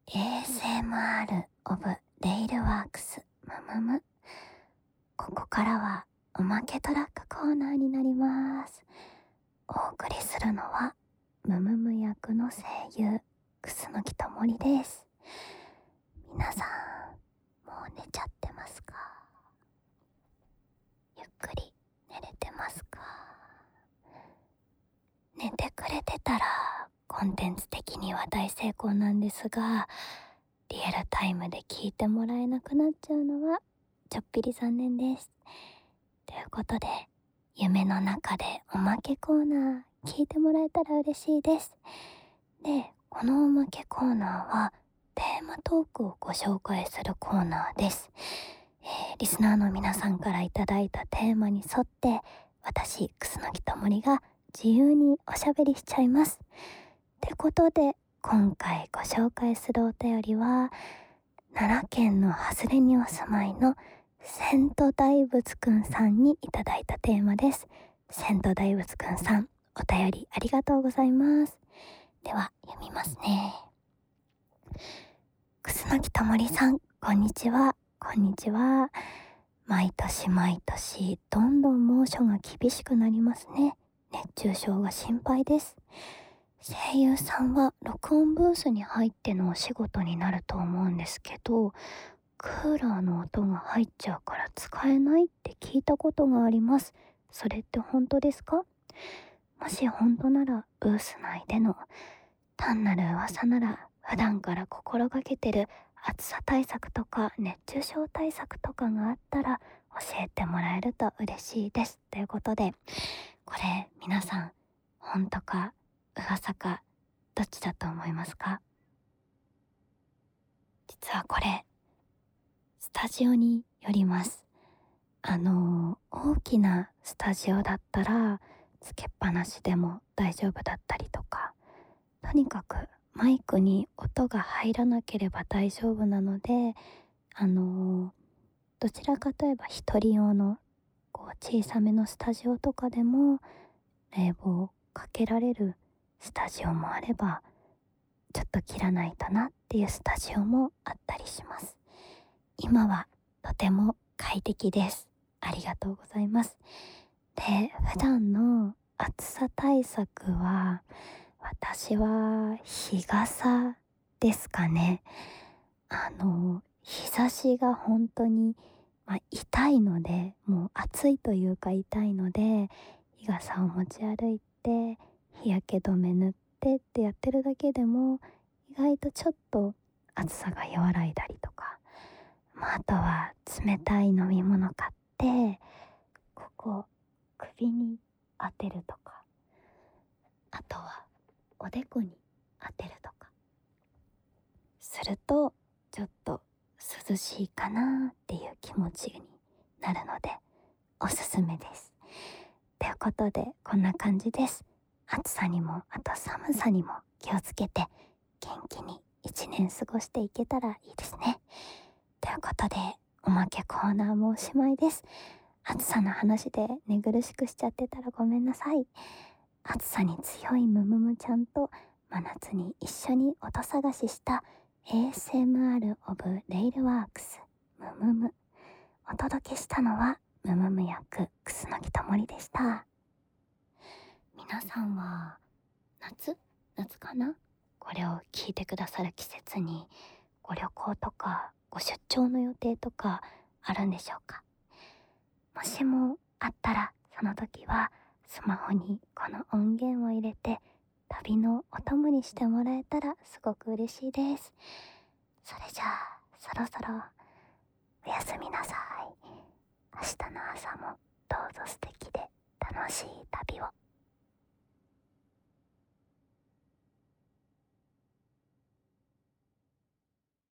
ASMR of レイルワークスむむむ。ここからはおまけトラックコーナーになります。お送りするのはむむむ役の声優楠木智里です。皆さんもう寝ちゃってますか？ゆっくり寝れてますか？寝てくれてたらコンテンツ的には大成功なんですが、リアルタイムで聞いてもらえなくなっちゃうのはちょっぴり残念です。ということで、夢の中でおまけコーナー聞いてもらえたら嬉しいです。で、このおまけコーナーはテーマトークをご紹介するコーナーです。リスナーの皆さんからいただいたテーマに沿って私、楠木智里が自由におしゃべりしちゃいます。ってことで、今回ご紹介するお便りは奈良県の外れにお住まいのセント大仏くんさんにいただいたテーマです。セント大仏くんさん、お便りありがとうございます。では読みますね。楠木智里さん、こんにちは。こんにちは。毎年毎年どんどん猛暑が厳しくなりますね。熱中症が心配です。声優さんは録音ブースに入ってのお仕事になると思うんですけど、クーラーの音が入っちゃうから使えないって聞いたことがあります。それって本当ですか？もし本当ならブース内での単なる噂なら、普段から心がけてる暑さ対策とか熱中症対策とかがあったら教えてもらえると嬉しいです。ということで、これ皆さん本当か噂かどっちだと思いますか？実はこれスタジオによります。大きなスタジオだったらつけっぱなしでも大丈夫だったりとか、とにかくマイクに音が入らなければ大丈夫なので、どちらかといえば一人用の小さめのスタジオとかでも冷房かけられるスタジオもあれば、ちょっと切らないとなっていうスタジオもあったりします。今はとても快適です。ありがとうございます。で、普段の暑さ対策は私は日傘ですかね。日差しが本当に、痛いので、もう暑いというか痛いので、日傘を持ち歩いて日焼け止め塗ってってやってるだけでも意外とちょっと暑さが和らいだりとか、あとは冷たい飲み物買って首に当てるとか、あとはおでこに当てるとかするとちょっと涼しいかなっていう気持ちになるのでおすすめです。ということで、こんな感じです。暑さにもあと寒さにも気をつけて元気に一年過ごしていけたらいいですね。ということで、おまけコーナーもおしまいです。暑さの話で寝苦しくしちゃってたらごめんなさい。暑さに強いむむむちゃんと真夏に一緒に音探しした ASMR of レイルワークスむむむ。お届けしたのはむむむ役楠木智里でした。皆さんは夏かな、これを聞いてくださる季節にご旅行とかご出張の予定とかあるんでしょうか？もしもあったら、その時はスマホにこの音源を入れて旅のお供にしてもらえたらすごく嬉しいです。それじゃあそろそろおやすみなさい。明日の朝もどうぞ素敵で楽しい